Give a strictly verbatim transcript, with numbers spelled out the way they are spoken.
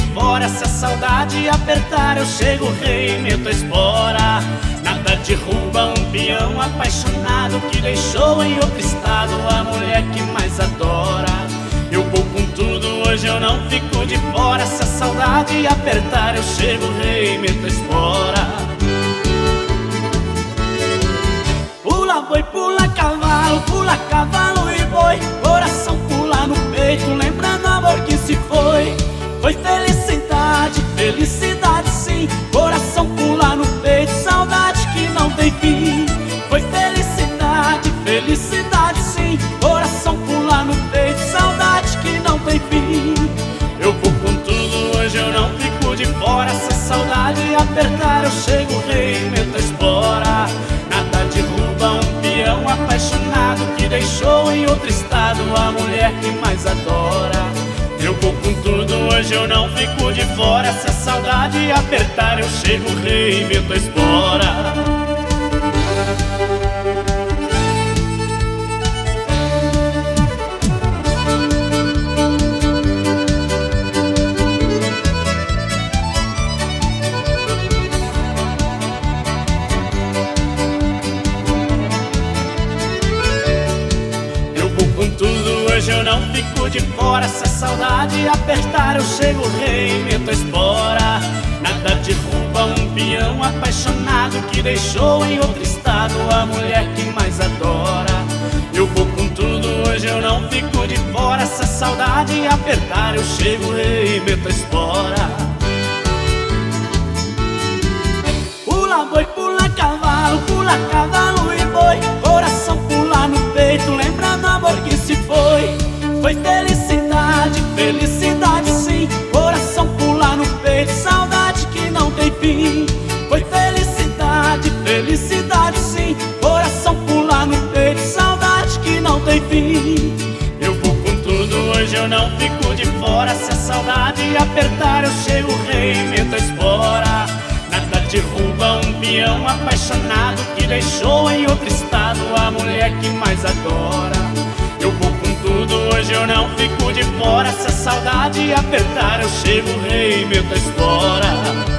fora. Se a saudade apertar eu chego, rei, meto a espora. Nada derruba um peão apaixonado que deixou em outro estado a mulher que mais adora. Eu vou com tudo, hoje eu não fico de fora. Se a saudade apertar eu chego, rei, meto a espora. Pula boi, pula cavalo, pula cavalo e boi. Coração pula no peito, lembrando amor que se foi. Foi felicidade, felicidade sim. Coração pula no peito, saudade que não tem fim. Foi felicidade, felicidade sim. Coração pula no peito, saudade que não tem fim. Eu vou com tudo, hoje eu não fico de fora. Se a saudade apertar eu chego, rei, meto a espora. Nada derruba um peão apaixonado que deixou em outro estado a mulher que mais adora. Eu vou com tudo, hoje eu não fico de fora. Se a saudade apertar eu chego, rei, meto a espora. Com tudo, hoje eu não fico de fora. Se a saudade apertar eu chego, rei, meto a espora. Nada derruba um peão apaixonado que deixou em outro estado a mulher que mais adora. Eu vou com tudo, hoje eu não fico de fora. Se a saudade apertar eu chego, rei, meto a espora. Pula boi, pula cavalo, pula cavalo e boi. Coração pula no peito, lembrando amor que se foi. Foi felicidade, felicidade sim. Coração pula no peito, saudade que não tem fim. Foi felicidade, felicidade sim. Coração pula no peito, saudade que não tem fim. Eu vou com tudo, hoje eu não fico de fora. Se a saudade apertar eu chego, rei, meto a espora. Nada derruba um peão apaixonado que deixou em outro estado a mulher que mais adora. Eu vou com tudo, hoje eu não fico de fora. Se a saudade apertar eu chego, rei, meto a espora.